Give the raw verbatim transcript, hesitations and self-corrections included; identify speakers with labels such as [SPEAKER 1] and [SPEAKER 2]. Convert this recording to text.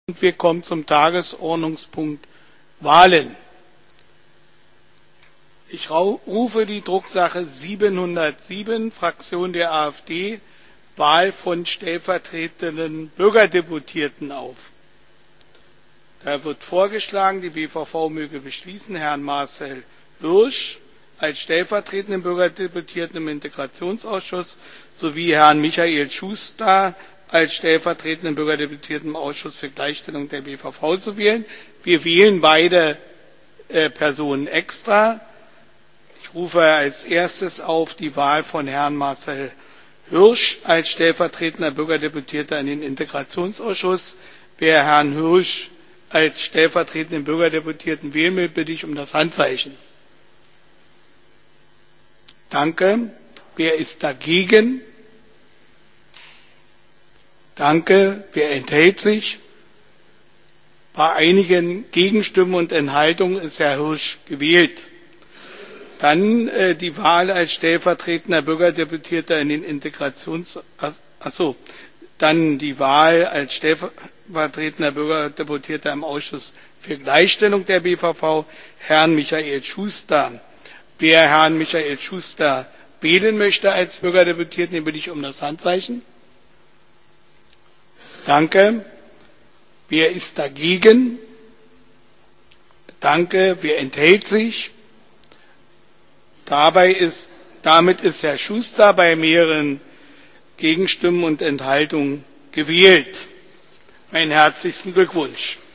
[SPEAKER 1] Wir kommen zum Tagesordnungspunkt Wahlen. Ich rufe die Drucksache siebenhundertsieben, Fraktion der AfD, Wahl von stellvertretenden Bürgerdeputierten auf. Da wird vorgeschlagen, die B V V möge beschließen, Herrn Marcel Hirsch als stellvertretenden Bürgerdeputierten im Integrationsausschuss sowie Herrn Michael Schuster als stellvertretenden Bürgerdeputierten im Ausschuss für Gleichstellung der B V V zu wählen. Wir wählen beide äh, Personen extra. Ich rufe als erstes auf die Wahl von Herrn Marcel Hirsch als stellvertretender Bürgerdeputierter in den Integrationsausschuss. Wer Herrn Hirsch als stellvertretenden Bürgerdeputierten wählen will, bitte ich um das Handzeichen. Danke. Wer ist dagegen? Danke. Wer enthält sich? Bei einigen Gegenstimmen und Enthaltungen ist Herr Hirsch gewählt. Dann äh, die Wahl als stellvertretender Bürgerdeputierter in den Integrations... Achso, dann die Wahl als stellvertretender Bürgerdeputierter im Ausschuss für Gleichstellung der B V V, Herrn Michael Schuster. Wer Herrn Michael Schuster wählen möchte als Bürgerdeputierten, den bitte ich um das Handzeichen. Danke. Wer ist dagegen? Danke. Wer enthält sich? Dabei ist, damit ist Herr Schuster bei mehreren Gegenstimmen und Enthaltungen gewählt. Meinen herzlichsten Glückwunsch.